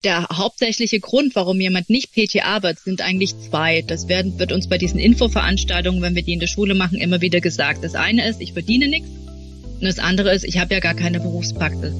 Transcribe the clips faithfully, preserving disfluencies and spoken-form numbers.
Der hauptsächliche Grund, warum jemand nicht P T A wird, sind eigentlich zwei. Das werden, wird uns bei diesen Infoveranstaltungen, wenn wir die in der Schule machen, immer wieder gesagt. Das eine ist, ich verdiene nichts. Und das andere ist, ich habe ja gar keine Berufspraxis.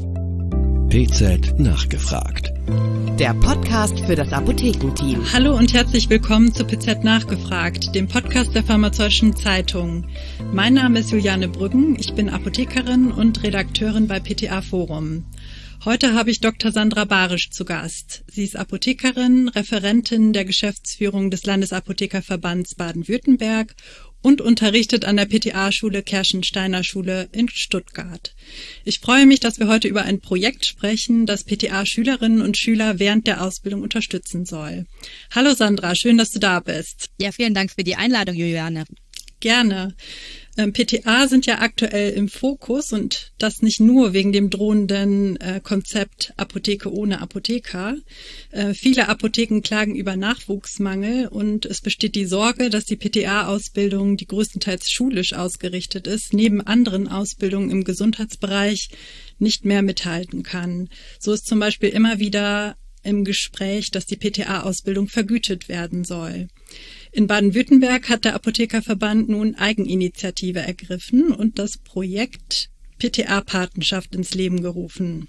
P Z nachgefragt. Der Podcast für das Apothekenteam. Hallo und herzlich willkommen zu P Z nachgefragt, dem Podcast der Pharmazeutischen Zeitung. Mein Name ist Juliane Brüggen, ich bin Apothekerin und Redakteurin bei P T A Forum. Heute habe ich Doktor Sandra Barisch zu Gast. Sie ist Apothekerin, Referentin der Geschäftsführung des Landesapothekerverbands Baden-Württemberg und unterrichtet an der P T A-Schule Kerschensteiner Schule in Stuttgart. Ich freue mich, dass wir heute über ein Projekt sprechen, das P T A-Schülerinnen und Schüler während der Ausbildung unterstützen soll. Hallo Sandra, schön, dass du da bist. Ja, vielen Dank für die Einladung, Juliane. Gerne. Ähm, P T A sind ja aktuell im Fokus und das nicht nur wegen dem drohenden äh, Konzept Apotheke ohne Apotheker. Äh, viele Apotheken klagen über Nachwuchsmangel und es besteht die Sorge, dass die P T A-Ausbildung, die größtenteils schulisch ausgerichtet ist, neben anderen Ausbildungen im Gesundheitsbereich nicht mehr mithalten kann. So ist zum Beispiel immer wieder im Gespräch, dass die P T A-Ausbildung vergütet werden soll. In Baden-Württemberg hat der Apothekerverband nun Eigeninitiative ergriffen und das Projekt P T A-Patenschaft ins Leben gerufen.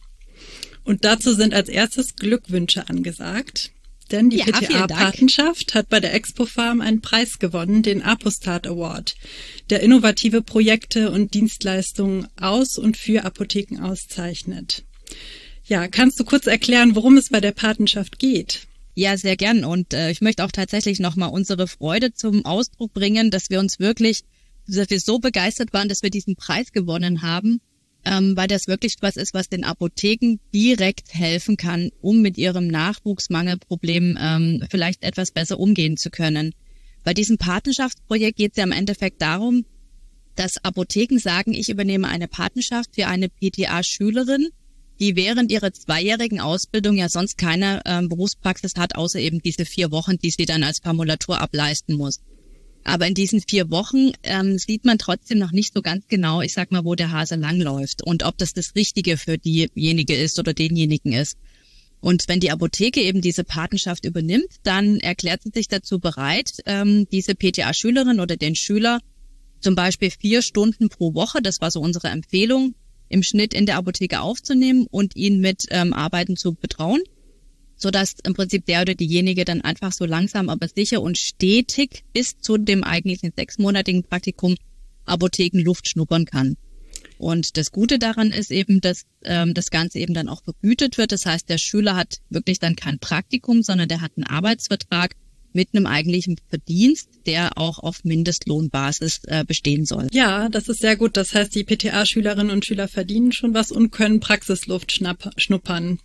Und dazu sind als erstes Glückwünsche angesagt, denn die ja, P T A-Patenschaft hat bei der Expo Pharm einen Preis gewonnen, den Apostat Award, der innovative Projekte und Dienstleistungen aus und für Apotheken auszeichnet. Ja, kannst du kurz erklären, worum es bei der Patenschaft geht? Ja, sehr gern. Und äh, ich möchte auch tatsächlich nochmal unsere Freude zum Ausdruck bringen, dass wir uns wirklich, dass wir so begeistert waren, dass wir diesen Preis gewonnen haben, ähm, weil das wirklich was ist, was den Apotheken direkt helfen kann, um mit ihrem Nachwuchsmangelproblem ähm, vielleicht etwas besser umgehen zu können. Bei diesem Patenschaftsprojekt geht es ja im Endeffekt darum, dass Apotheken sagen, ich übernehme eine Patenschaft für eine P T A-Schülerin, die während ihrer zweijährigen Ausbildung ja sonst keine ähm, Berufspraxis hat, außer eben diese vier Wochen, die sie dann als Formulatur ableisten muss. Aber in diesen vier Wochen ähm, sieht man trotzdem noch nicht so ganz genau, ich sag mal, wo der Hase langläuft und ob das das Richtige für diejenige ist oder denjenigen ist. Und wenn die Apotheke eben diese Patenschaft übernimmt, dann erklärt sie sich dazu bereit, ähm, diese P T A-Schülerin oder den Schüler zum Beispiel vier Stunden pro Woche, das war so unsere Empfehlung, im Schnitt in der Apotheke aufzunehmen und ihn mit ähm, Arbeiten zu betrauen, sodass im Prinzip der oder diejenige dann einfach so langsam, aber sicher und stetig bis zu dem eigentlichen sechsmonatigen Praktikum Apothekenluft schnuppern kann. Und das Gute daran ist eben, dass ähm, das Ganze eben dann auch vergütet wird. Das heißt, der Schüler hat wirklich dann kein Praktikum, sondern der hat einen Arbeitsvertrag mit einem eigentlichen Verdienst, der auch auf Mindestlohnbasis äh, bestehen soll. Ja, das ist sehr gut. Das heißt, die P T A-Schülerinnen und Schüler verdienen schon was und können Praxisluft schnapp, schnuppern.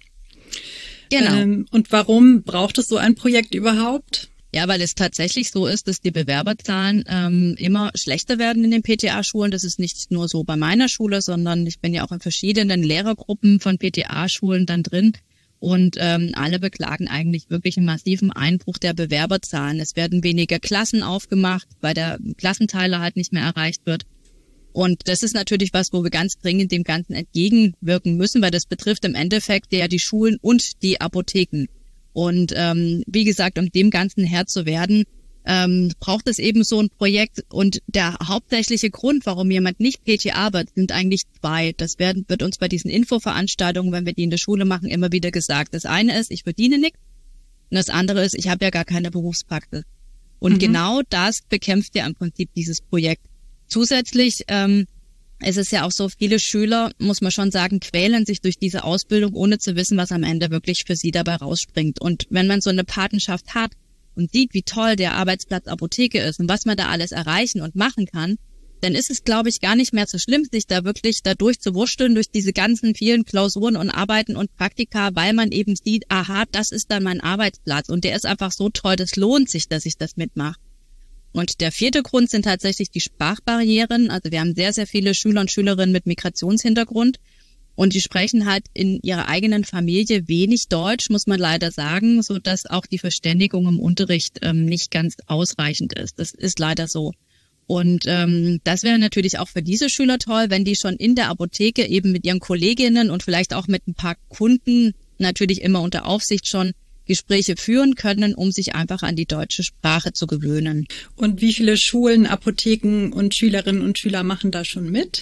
Genau. Ähm, und warum braucht es so ein Projekt überhaupt? Ja, weil es tatsächlich so ist, dass die Bewerberzahlen ähm, immer schlechter werden in den P T A-Schulen. Das ist nicht nur so bei meiner Schule, sondern ich bin ja auch in verschiedenen Lehrergruppen von P T A-Schulen dann drin. Und ähm, alle beklagen eigentlich wirklich einen massiven Einbruch der Bewerberzahlen. Es werden weniger Klassen aufgemacht, weil der Klassenteiler halt nicht mehr erreicht wird. Und das ist natürlich was, wo wir ganz dringend dem Ganzen entgegenwirken müssen, weil das betrifft im Endeffekt ja die Schulen und die Apotheken. Und ähm, wie gesagt, um dem Ganzen Herr zu werden, ähm, braucht es eben so ein Projekt. Und der hauptsächliche Grund, warum jemand nicht P T A wird, sind eigentlich zwei. Das werden, wird uns bei diesen Infoveranstaltungen, wenn wir die in der Schule machen, immer wieder gesagt. Das eine ist, ich verdiene nichts. Und das andere ist, ich habe ja gar keine Berufspraxis. Und mhm. genau das bekämpft ja im Prinzip dieses Projekt. Zusätzlich ähm, es ist ja auch so, viele Schüler, muss man schon sagen, quälen sich durch diese Ausbildung, ohne zu wissen, was am Ende wirklich für sie dabei rausspringt. Und wenn man so eine Patenschaft hat und sieht, wie toll der Arbeitsplatz Apotheke ist und was man da alles erreichen und machen kann, dann ist es, glaube ich, gar nicht mehr so schlimm, sich da wirklich da durchzuwurschteln durch diese ganzen vielen Klausuren und Arbeiten und Praktika, weil man eben sieht, aha, das ist dann mein Arbeitsplatz und der ist einfach so toll, das lohnt sich, dass ich das mitmache. Und der vierte Grund sind tatsächlich die Sprachbarrieren. Also wir haben sehr, sehr viele Schüler und Schülerinnen mit Migrationshintergrund und die sprechen halt in ihrer eigenen Familie wenig Deutsch, muss man leider sagen, so dass auch die Verständigung im Unterricht ähm, nicht ganz ausreichend ist. Das ist leider so. Und ähm, das wäre natürlich auch für diese Schüler toll, wenn die schon in der Apotheke eben mit ihren Kolleginnen und vielleicht auch mit ein paar Kunden natürlich immer unter Aufsicht schon Gespräche führen können, um sich einfach an die deutsche Sprache zu gewöhnen. Und wie viele Schulen, Apotheken und Schülerinnen und Schüler machen da schon mit?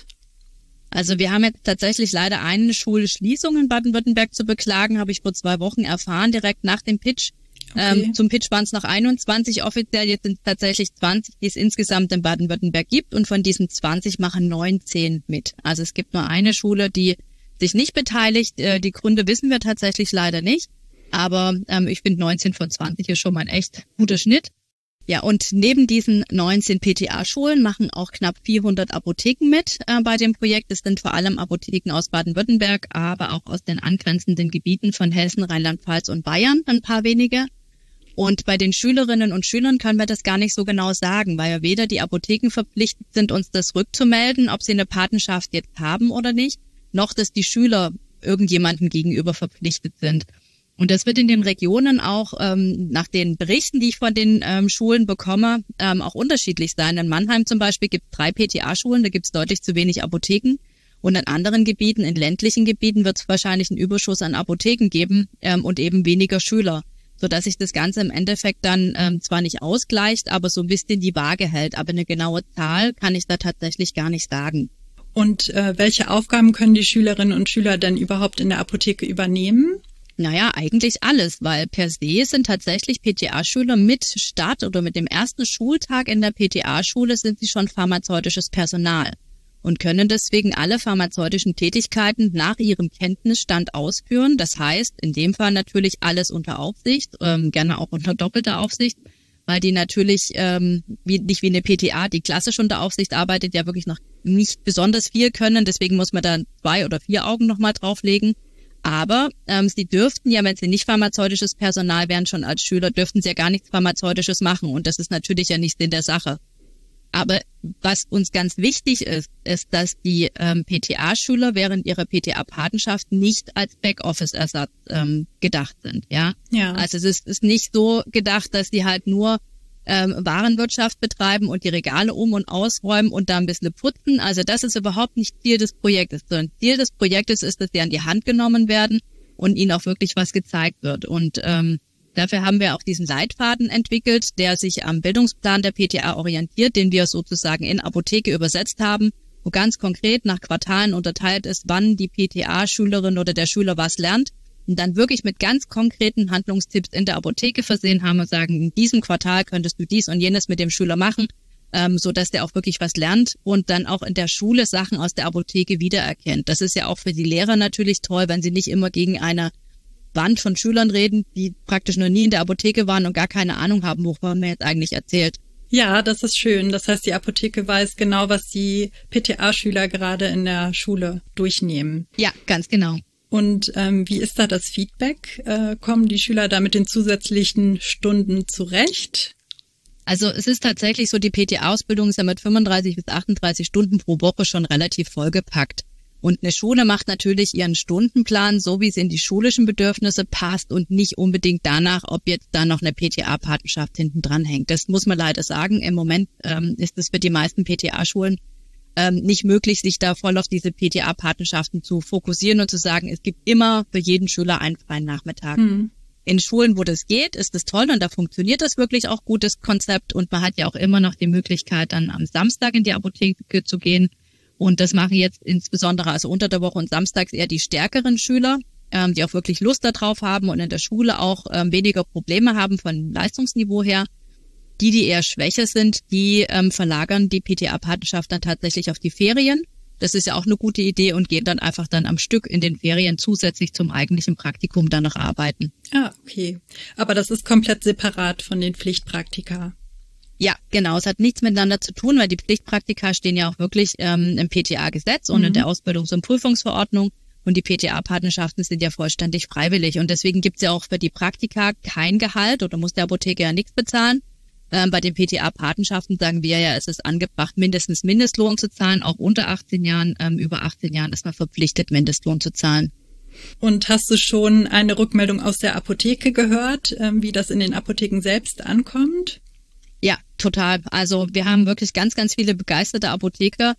Also wir haben jetzt tatsächlich leider eine Schulschließung in Baden-Württemberg zu beklagen, habe ich vor zwei Wochen erfahren, direkt nach dem Pitch. Okay. Ähm, zum Pitch waren es noch einundzwanzig offiziell, jetzt sind es tatsächlich zwanzig, die es insgesamt in Baden-Württemberg gibt, und von diesen zwanzig machen neunzehn mit. Also es gibt nur eine Schule, die sich nicht beteiligt. Äh, die Gründe wissen wir tatsächlich leider nicht, aber ähm, ich finde neunzehn von zwanzig ist schon mal ein echt guter Schnitt. Ja, und neben diesen neunzehn P T A-Schulen machen auch knapp vierhundert Apotheken mit äh, bei dem Projekt. Es sind vor allem Apotheken aus Baden-Württemberg, aber auch aus den angrenzenden Gebieten von Hessen, Rheinland-Pfalz und Bayern, ein paar wenige. Und bei den Schülerinnen und Schülern können wir das gar nicht so genau sagen, weil ja weder die Apotheken verpflichtet sind, uns das rückzumelden, ob sie eine Patenschaft jetzt haben oder nicht, noch dass die Schüler irgendjemandem gegenüber verpflichtet sind. Und das wird in den Regionen auch ähm, nach den Berichten, die ich von den ähm, Schulen bekomme, ähm, auch unterschiedlich sein. In Mannheim zum Beispiel gibt es drei P T A-Schulen, da gibt es deutlich zu wenig Apotheken. Und in anderen Gebieten, in ländlichen Gebieten, wird es wahrscheinlich einen Überschuss an Apotheken geben ähm, und eben weniger Schüler, sodass sich das Ganze im Endeffekt dann ähm, zwar nicht ausgleicht, aber so ein bisschen die Waage hält. Aber eine genaue Zahl kann ich da tatsächlich gar nicht sagen. Und äh, welche Aufgaben können die Schülerinnen und Schüler denn überhaupt in der Apotheke übernehmen? Naja, eigentlich alles, weil per se sind tatsächlich P T A-Schüler mit Start oder mit dem ersten Schultag in der P T A-Schule sind sie schon pharmazeutisches Personal und können deswegen alle pharmazeutischen Tätigkeiten nach ihrem Kenntnisstand ausführen. Das heißt, in dem Fall natürlich alles unter Aufsicht, ähm, gerne auch unter doppelter Aufsicht, weil die natürlich ähm, wie, nicht wie eine P T A, die klassisch unter Aufsicht arbeitet, ja wirklich noch nicht besonders viel können. Deswegen muss man da zwei oder vier Augen nochmal drauflegen. Aber ähm, sie dürften ja, wenn sie nicht pharmazeutisches Personal wären, schon als Schüler, dürften sie ja gar nichts Pharmazeutisches machen. Und das ist natürlich ja nicht Sinn der Sache. Aber was uns ganz wichtig ist, ist, dass die ähm, P T A-Schüler während ihrer P T A-Patenschaft nicht als Backoffice-Ersatz ähm, gedacht sind. Ja? Ja. Also es ist, ist nicht so gedacht, dass die halt nur ähm, Warenwirtschaft betreiben und die Regale um- und ausräumen und da ein bisschen putzen. Also das ist überhaupt nicht Ziel des Projektes, sondern Ziel des Projektes ist, dass sie an die Hand genommen werden und ihnen auch wirklich was gezeigt wird. Und ähm, dafür haben wir auch diesen Leitfaden entwickelt, der sich am Bildungsplan der P T A orientiert, den wir sozusagen in Apotheke übersetzt haben, wo ganz konkret nach Quartalen unterteilt ist, wann die P T A-Schülerin oder der Schüler was lernt. Und dann wirklich mit ganz konkreten Handlungstipps in der Apotheke versehen haben und sagen, in diesem Quartal könntest du dies und jenes mit dem Schüler machen, ähm, so dass der auch wirklich was lernt und dann auch in der Schule Sachen aus der Apotheke wiedererkennt. Das ist ja auch für die Lehrer natürlich toll, wenn sie nicht immer gegen eine Wand von Schülern reden, die praktisch noch nie in der Apotheke waren und gar keine Ahnung haben, wovon man jetzt eigentlich erzählt. Ja, das ist schön. Das heißt, die Apotheke weiß genau, was die P T A-Schüler gerade in der Schule durchnehmen. Ja, ganz genau. Und ähm, wie ist da das Feedback? Äh, kommen die Schüler da mit den zusätzlichen Stunden zurecht? Also es ist tatsächlich so, die P T A-Ausbildung ist ja mit fünfunddreißig bis achtunddreißig Stunden pro Woche schon relativ vollgepackt. Und eine Schule macht natürlich ihren Stundenplan so, wie es in die schulischen Bedürfnisse passt und nicht unbedingt danach, ob jetzt da noch eine P T A-Patenschaft hinten dran hängt. Das muss man leider sagen. Im Moment ähm, ist es für die meisten P T A-Schulen ähm, nicht möglich, sich da voll auf diese P T A-Patenschaften zu fokussieren und zu sagen, es gibt immer für jeden Schüler einen freien Nachmittag. Mhm. In Schulen, wo das geht, ist das toll und da funktioniert das wirklich auch gut, das Konzept. Und man hat ja auch immer noch die Möglichkeit, dann am Samstag in die Apotheke zu gehen. Und das machen jetzt insbesondere also unter der Woche und samstags eher die stärkeren Schüler, ähm, die auch wirklich Lust darauf haben und in der Schule auch ähm, weniger Probleme haben von Leistungsniveau her. Die, die eher schwächer sind, die ähm, verlagern die P T A-Patenschaft dann tatsächlich auf die Ferien. Das ist ja auch eine gute Idee und gehen dann einfach dann am Stück in den Ferien zusätzlich zum eigentlichen Praktikum dann noch arbeiten. Ah, okay. Aber das ist komplett separat von den Pflichtpraktika. Ja, genau. Es hat nichts miteinander zu tun, weil die Pflichtpraktika stehen ja auch wirklich ähm, im P T A-Gesetz und mhm. in der Ausbildungs- und Prüfungsverordnung. Und die P T A-Patenschaften sind ja vollständig freiwillig. Und deswegen gibt's ja auch für die Praktika kein Gehalt oder muss der Apotheker ja nichts bezahlen. Ähm, bei den P T A-Patenschaften sagen wir ja, es ist angebracht, mindestens Mindestlohn zu zahlen. Auch unter achtzehn Jahren, ähm, über achtzehn Jahren ist man verpflichtet, Mindestlohn zu zahlen. Und hast du schon eine Rückmeldung aus der Apotheke gehört, ähm, wie das in den Apotheken selbst ankommt? Ja, total. Also wir haben wirklich ganz, ganz viele begeisterte Apotheker,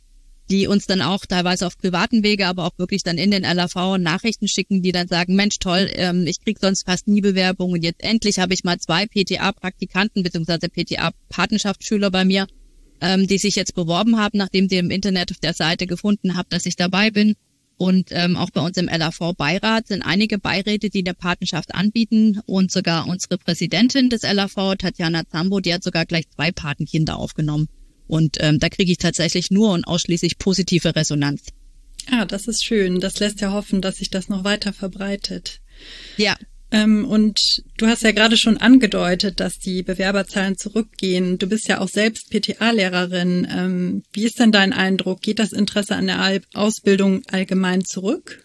die uns dann auch teilweise auf privaten Wege, aber auch wirklich dann in den L A V Nachrichten schicken, die dann sagen, Mensch, toll, ähm, ich krieg sonst fast nie Bewerbungen und jetzt endlich habe ich mal zwei P T A-Praktikanten bzw. P T A-Patenschaftsschüler bei mir, ähm, die sich jetzt beworben haben, nachdem sie im Internet auf der Seite gefunden haben, dass ich dabei bin. Und ähm, auch bei uns im L A V-Beirat sind einige Beiräte, die eine Patenschaft anbieten und sogar unsere Präsidentin des L A V, Tatjana Zambo, die hat sogar gleich zwei Patenkinder aufgenommen. Und ähm, da kriege ich tatsächlich nur und ausschließlich positive Resonanz. Ah, das ist schön. Das lässt ja hoffen, dass sich das noch weiter verbreitet. Ja. Ähm, und du hast ja gerade schon angedeutet, dass die Bewerberzahlen zurückgehen. Du bist ja auch selbst P T A-Lehrerin. Ähm, wie ist denn dein Eindruck? Geht das Interesse an der Ausbildung allgemein zurück?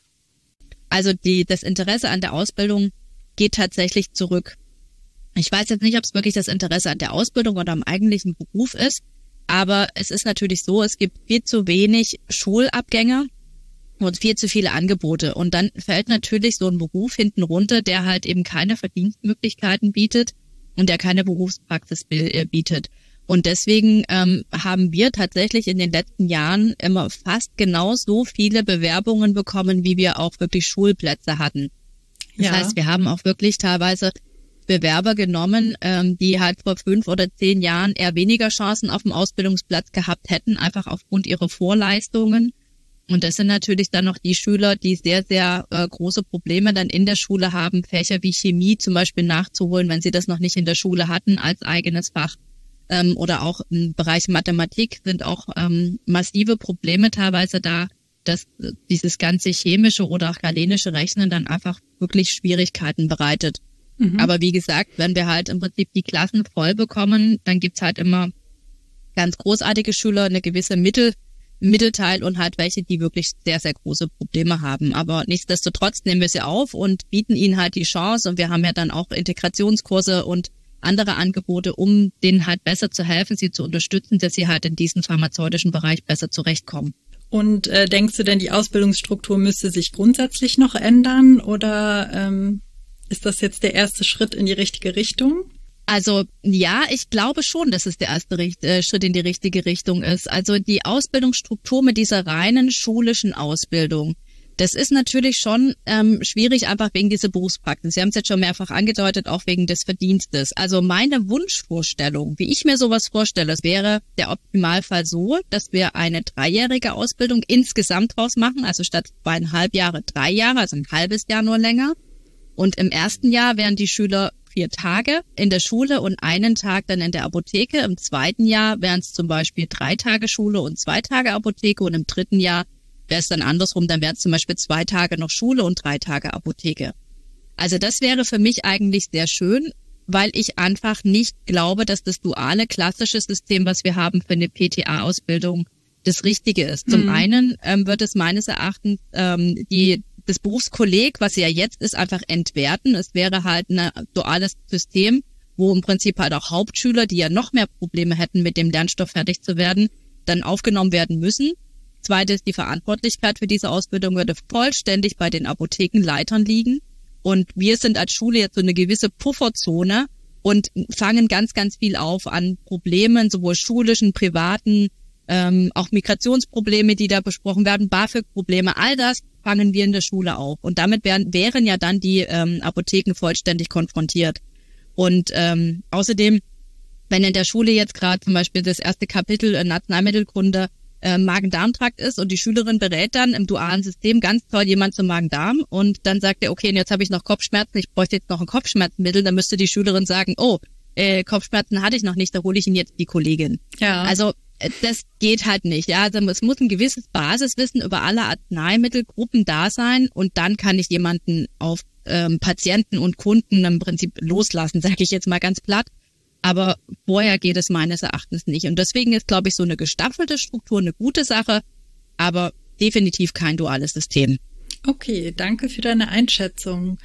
Also die, das Interesse an der Ausbildung geht tatsächlich zurück. Ich weiß jetzt nicht, ob es wirklich das Interesse an der Ausbildung oder am eigentlichen Beruf ist. Aber es ist natürlich so, es gibt viel zu wenig Schulabgänger und viel zu viele Angebote. Und dann fällt natürlich so ein Beruf hinten runter, der halt eben keine Verdienstmöglichkeiten bietet und der keine Berufspraxis bietet. Und deswegen ähm, haben wir tatsächlich in den letzten Jahren immer fast genauso viele Bewerbungen bekommen, wie wir auch wirklich Schulplätze hatten. Das ja. heißt, wir haben auch wirklich teilweise Bewerber genommen, ähm, die halt vor fünf oder zehn Jahren eher weniger Chancen auf dem Ausbildungsplatz gehabt hätten, einfach aufgrund ihrer Vorleistungen. Und das sind natürlich dann noch die Schüler, die sehr, sehr äh, große Probleme dann in der Schule haben, Fächer wie Chemie zum Beispiel nachzuholen, wenn sie das noch nicht in der Schule hatten als eigenes Fach. Ähm, oder auch im Bereich Mathematik sind auch ähm, massive Probleme teilweise da, dass äh, dieses ganze chemische oder auch galenische Rechnen dann einfach wirklich Schwierigkeiten bereitet. Mhm. Aber wie gesagt, wenn wir halt im Prinzip die Klassen voll bekommen, dann gibt's halt immer ganz großartige Schüler, eine gewisse Mittel, Mittelteil und halt welche, die wirklich sehr, sehr große Probleme haben. Aber nichtsdestotrotz nehmen wir sie auf und bieten ihnen halt die Chance. Und wir haben ja dann auch Integrationskurse und andere Angebote, um denen halt besser zu helfen, sie zu unterstützen, dass sie halt in diesem pharmazeutischen Bereich besser zurechtkommen. Und äh, denkst du denn, die Ausbildungsstruktur müsste sich grundsätzlich noch ändern oder ähm ist das jetzt der erste Schritt in die richtige Richtung? Also ja, ich glaube schon, dass es der erste äh, Schritt in die richtige Richtung ist. Also die Ausbildungsstruktur mit dieser reinen schulischen Ausbildung, das ist natürlich schon ähm, schwierig, einfach wegen dieser Berufspraxis. Sie haben es jetzt schon mehrfach angedeutet, auch wegen des Verdienstes. Also meine Wunschvorstellung, wie ich mir sowas vorstelle, wäre der Optimalfall so, dass wir eine dreijährige Ausbildung insgesamt draus machen, also statt zweieinhalb Jahre drei Jahre, also ein halbes Jahr nur länger. Und im ersten Jahr wären die Schüler vier Tage in der Schule und einen Tag dann in der Apotheke. Im zweiten Jahr wären es zum Beispiel drei Tage Schule und zwei Tage Apotheke. Und im dritten Jahr wäre es dann andersrum. Dann wären es zum Beispiel zwei Tage noch Schule und drei Tage Apotheke. Also das wäre für mich eigentlich sehr schön, weil ich einfach nicht glaube, dass das duale klassische System, was wir haben für eine P T A-Ausbildung, das Richtige ist. Zum mhm. einen ähm, wird es meines Erachtens ähm, die das Berufskolleg, was ja jetzt ist, einfach entwerten. Es wäre halt ein duales System, wo im Prinzip halt auch Hauptschüler, die ja noch mehr Probleme hätten, mit dem Lernstoff fertig zu werden, dann aufgenommen werden müssen. Zweites, die Verantwortlichkeit für diese Ausbildung würde vollständig bei den Apothekenleitern liegen. Und wir sind als Schule jetzt so eine gewisse Pufferzone und fangen ganz, ganz viel auf an Problemen, sowohl schulischen, privaten, ähm, auch Migrationsprobleme, die da besprochen werden, BAföG-Probleme, all das fangen wir in der Schule auf. Und damit wären, wären ja dann die ähm, Apotheken vollständig konfrontiert. Und ähm, außerdem, wenn in der Schule jetzt gerade zum Beispiel das erste Kapitel äh, Arzneimittelkunde äh, Magen-Darm-Trakt ist und die Schülerin berät dann im dualen System ganz toll jemand zum Magen-Darm und dann sagt er, okay, und jetzt habe ich noch Kopfschmerzen, ich bräuchte jetzt noch ein Kopfschmerzmittel, dann müsste die Schülerin sagen, oh, äh, Kopfschmerzen hatte ich noch nicht, da hole ich Ihnen jetzt die Kollegin. Ja. Also das geht halt nicht. Ja, also es muss ein gewisses Basiswissen über alle Arzneimittelgruppen da sein und dann kann ich jemanden auf ähm, Patienten und Kunden im Prinzip loslassen, sage ich jetzt mal ganz platt. Aber vorher geht es meines Erachtens nicht. Und deswegen ist, glaube ich, so eine gestaffelte Struktur eine gute Sache, aber definitiv kein duales System. Okay, danke für deine Einschätzung.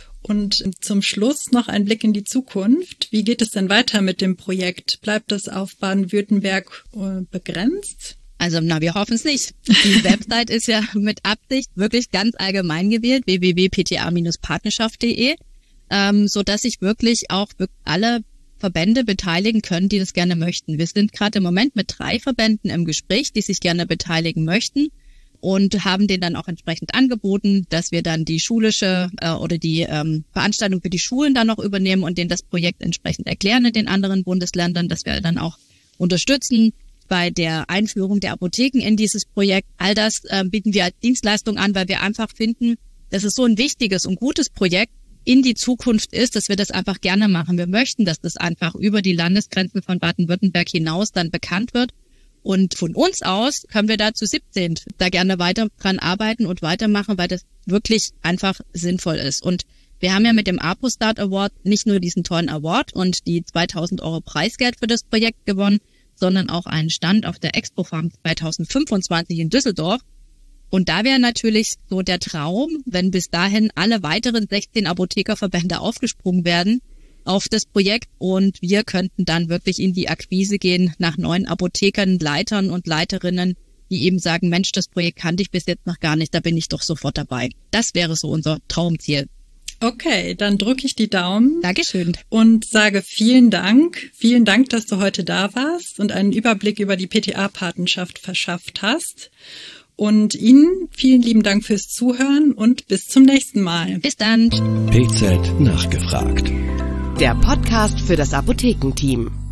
Und zum Schluss noch ein Blick in die Zukunft. Wie geht es denn weiter mit dem Projekt? Bleibt es auf Baden-Württemberg begrenzt? Also, na, wir hoffen es nicht. Die Website ist ja mit Absicht wirklich ganz allgemein gewählt, w w w punkt p t a Bindestrich partnerschaft punkt d e, ähm, so dass ich wirklich auch alle Verbände beteiligen können, die das gerne möchten. Wir sind gerade im Moment mit drei Verbänden im Gespräch, die sich gerne beteiligen möchten und haben denen dann auch entsprechend angeboten, dass wir dann die schulische äh, oder die ähm, Veranstaltung für die Schulen dann noch übernehmen und denen das Projekt entsprechend erklären in den anderen Bundesländern, dass wir dann auch unterstützen bei der Einführung der Apotheken in dieses Projekt. All das äh, bieten wir als Dienstleistung an, weil wir einfach finden, dass es so ein wichtiges und gutes Projekt in die Zukunft ist, dass wir das einfach gerne machen. Wir möchten, dass das einfach über die Landesgrenzen von Baden-Württemberg hinaus dann bekannt wird. Und von uns aus können wir da zu siebzehn da gerne weiter dran arbeiten und weitermachen, weil das wirklich einfach sinnvoll ist. Und wir haben ja mit dem ApoStart Award nicht nur diesen tollen Award und die zweitausend Euro Preisgeld für das Projekt gewonnen, sondern auch einen Stand auf der Expo-Farm zweitausendfünfundzwanzig in Düsseldorf. Und da wäre natürlich so der Traum, wenn bis dahin alle weiteren sechzehn Apothekerverbände aufgesprungen werden auf das Projekt und wir könnten dann wirklich in die Akquise gehen nach neuen Apothekern, Leitern und Leiterinnen, die eben sagen, Mensch, das Projekt kannte ich bis jetzt noch gar nicht, da bin ich doch sofort dabei. Das wäre so unser Traumziel. Okay, dann drücke ich die Daumen. Dankeschön. Und sage vielen Dank. Vielen Dank, dass du heute da warst und einen Überblick über die P T A-Patenschaft verschafft hast. Und Ihnen vielen lieben Dank fürs Zuhören und bis zum nächsten Mal. Bis dann. P Z nachgefragt. Der Podcast für das Apothekenteam.